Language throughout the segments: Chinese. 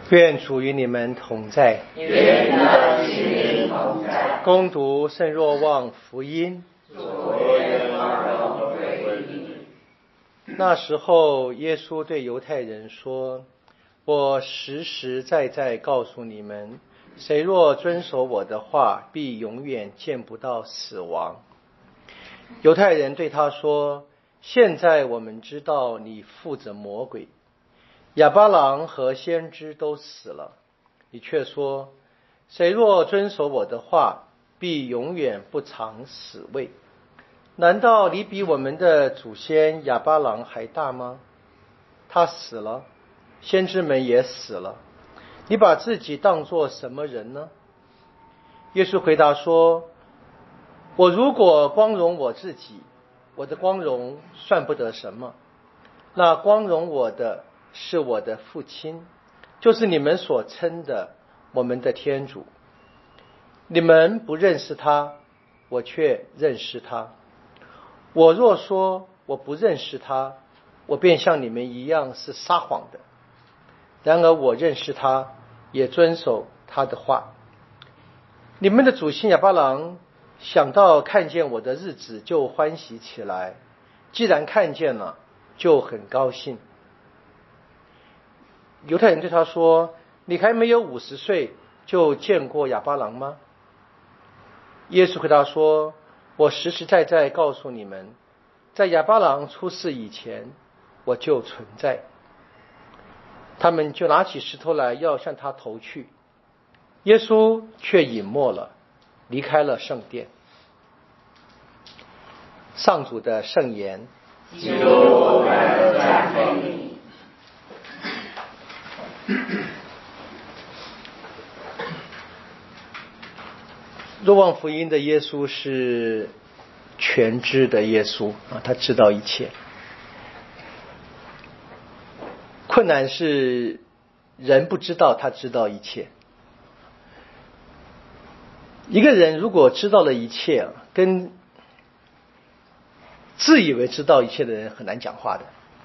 愿主与你们同在。 愿你的心灵同在。 恭读圣若望福音。那时候，耶稣对犹太人说：“我实实在在告诉你们，谁若遵守我的话，必永远见不到死亡。”犹太人对他说：“现在我们知道你附着魔鬼。亚巴郎和先知都死了，你却说，谁若遵守我的话，必永远不尝死味。难道你比我们的祖先亚巴郎还大吗？他死了，先知们也死了，你把自己当作什么人呢？”耶稣回答说：“我如果光荣我自己，我的光荣算不得什么。那光荣我的是我的父亲，就是你们所称的我们的天主。你们不认识他，我却认识他。我若说我不认识他，我便像你们一样是撒谎的。然而我认识他，也遵守他的话。你们的祖先亚巴郎想到看见我的日子就欢喜起来，既然看见了，就很高兴。”犹太人对他说：“你还没有50岁就见过亚巴郎吗？”耶稣回答说：“我实实在在告诉你们，在亚巴郎出世以前，我就存在。”他们就拿起石头来要向他投去，耶稣却隐没了，离开了圣殿。上主的圣言。 基督，我们赞美你。 若望福音的耶稣是全知的耶稣啊，他知道一切。困难是人不知道他知道一切。一个人如果知道了一切，跟自以为知道一切的人很难讲话的。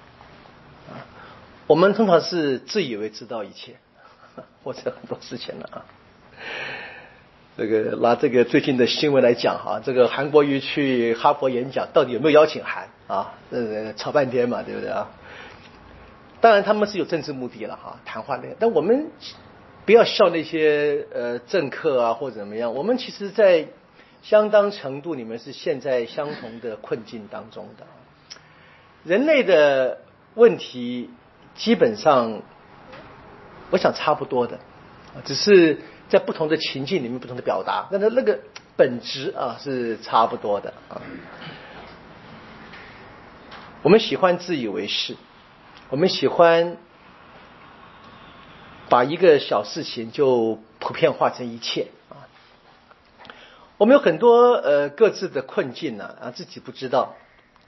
我们通常是自以为知道一切，或者很多事情了啊。这个拿这个最近的新闻来讲哈，这个韩国瑜去哈佛演讲，到底有没有邀请函啊？吵半天嘛，对不对啊？当然他们是有政治目的了哈，谈话那个。但我们不要笑那些政客啊或者怎么样，我们其实在相当程度里面是陷在相同的困境当中的。人类的问题基本上我想差不多的，只是在不同的情境里面不同的表达，但是那个本质啊是差不多的啊。我们喜欢自以为是，我们喜欢把一个小事情就普遍化成一切啊。我们有很多各自的困境啊，自己不知道，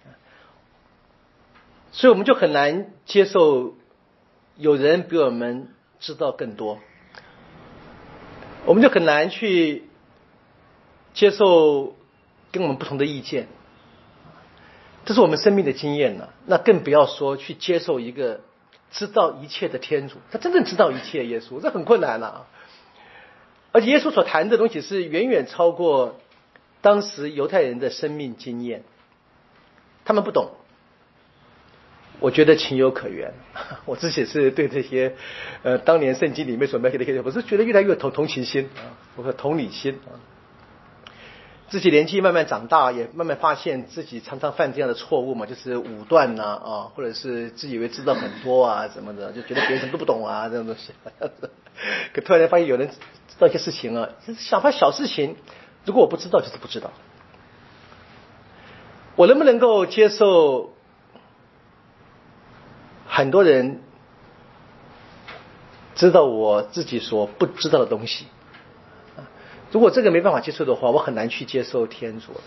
所以我们就很难接受有人比我们知道更多，我们就很难去接受跟我们不同的意见，这是我们生命的经验了。那更不要说去接受一个知道一切的天主，他真正知道一切，耶稣，这很困难了。而且耶稣所谈的东西是远远超过当时犹太人的生命经验，他们不懂，我觉得情有可原。我自己是对这些当年圣经里面所描写的一些，我是觉得越来越有同情心啊，我说同理心啊。自己年纪慢慢长大，也慢慢发现自己常常犯这样的错误嘛，就是武断呐啊，或者是自以为知道很多啊什么的，就觉得别人什么都不懂啊这种东西。可突然发现有人知道一些事情啊，哪怕小事情，如果我不知道就是不知道。我能不能够接受很多人知道我自己所不知道的东西？如果这个没办法接受的话，我很难去接受天主。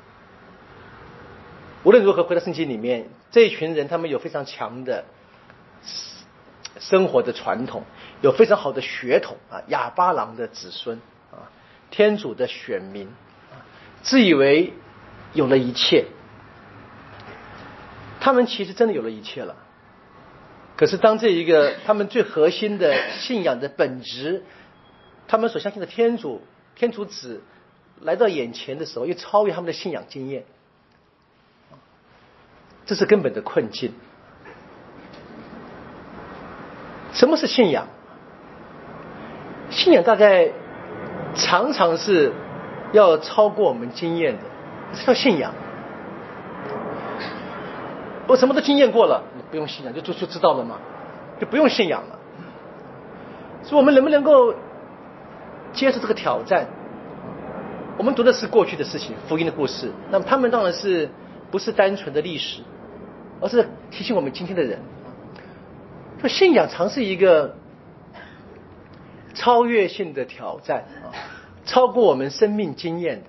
无论如何，回到圣经里面，这一群人他们有非常强的生活的传统，有非常好的血统啊，亚巴郎的子孙啊，天主的选民啊，自以为有了一切，他们其实真的有了一切了。 可是当这一个他们最核心的信仰的本质，他们所相信的天主子来到眼前的时候，又超越他们的信仰经验，这是根本的困境。什么是信仰？信仰大概常常是要超过我们经验的，这叫信仰。我什么都经验过了，你不用信仰就知道了嘛，就不用信仰了。所以我们能不能够接受这个挑战？我们读的是过去的事情，福音的故事，那么他们当然是不是单纯的历史，而是提醒我们今天的人，说信仰常是一个超越性的挑战啊，超过我们生命经验的，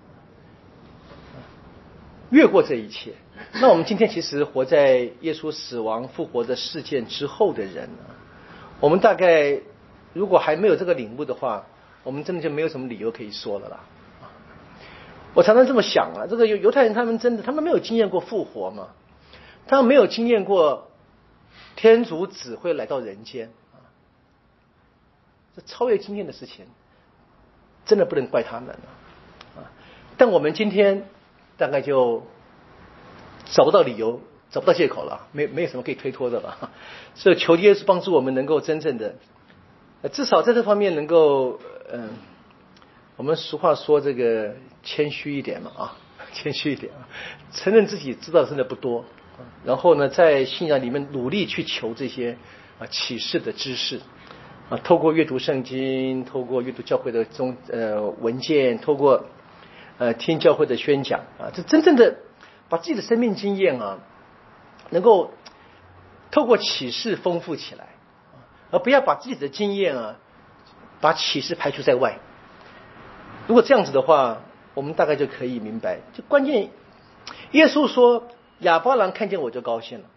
越过这一切。那我们今天其实活在耶稣死亡复活的事件之后的人啊，我们大概如果还没有这个领悟的话，我们真的就没有什么理由可以说了啦。我常常这么想啊，这个犹太人他们没有经验过复活嘛，他们没有经验过天主子会来到人间啊，这超越经验的事情，真的不能怪他们啊。但我们今天大概就找不到理由，找不到借口了，没有什么可以推脱的了。所以求耶稣帮助我们能够真正的，至少在这方面能够，我们俗话说这个谦虚一点嘛啊，谦虚一点啊，承认自己知道的真的不多，然后呢，在信仰里面努力去求这些启示的知识啊，透过阅读圣经，透过阅读教会的文件，透过听教会的宣讲啊，这真正的把自己的生命经验啊，能够透过启示丰富起来，而不要把自己的经验啊，把启示排除在外。如果这样子的话，我们大概就可以明白，就关键，耶稣说亚巴郎看见我就高兴了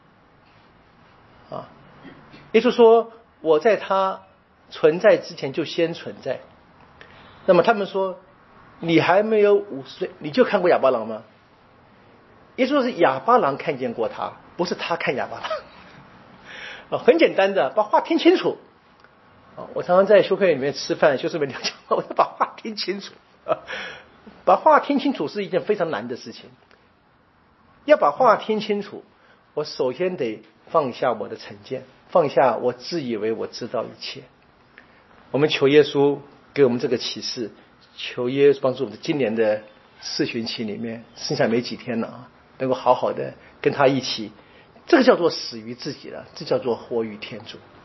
啊。耶稣说我在他存在之前就先存在。那么他们说你还没有50岁你就看过亚巴郎吗？耶稣说是亚巴郎看见过他，不是他看亚巴郎。很简单的，把话听清楚。我常常在修会里面吃饭，修士们讲，我要把话听清楚。把话听清楚是一件非常难的事情。要把话听清楚，我首先得放下我的成见，放下我自以为我知道一切。我们求耶稣给我们这个启示，求耶稣帮助我们今年的4旬期里面，剩下没几天了啊，能够好好的跟他一起，这个叫做死于自己了，这叫做活于天主。